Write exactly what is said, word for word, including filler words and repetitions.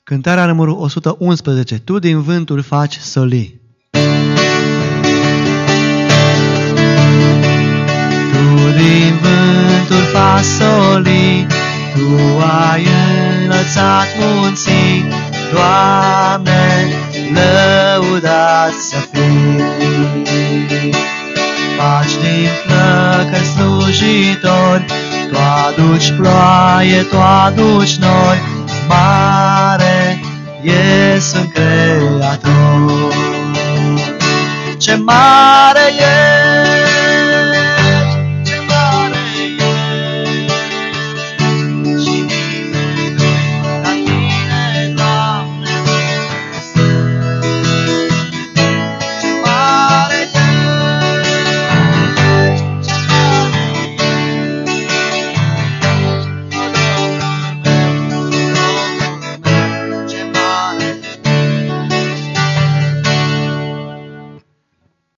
Cântarea numărul o sută unsprezece. Tu din vânturi faci sălii. Tu din vânturi faci sălii, Tu ai înălțat munții, Doamne, lăudat să fii. Faci din flăcări slujitori, Tu aduci ploaie, Tu aduci nori, mare ești un creator. Ce mare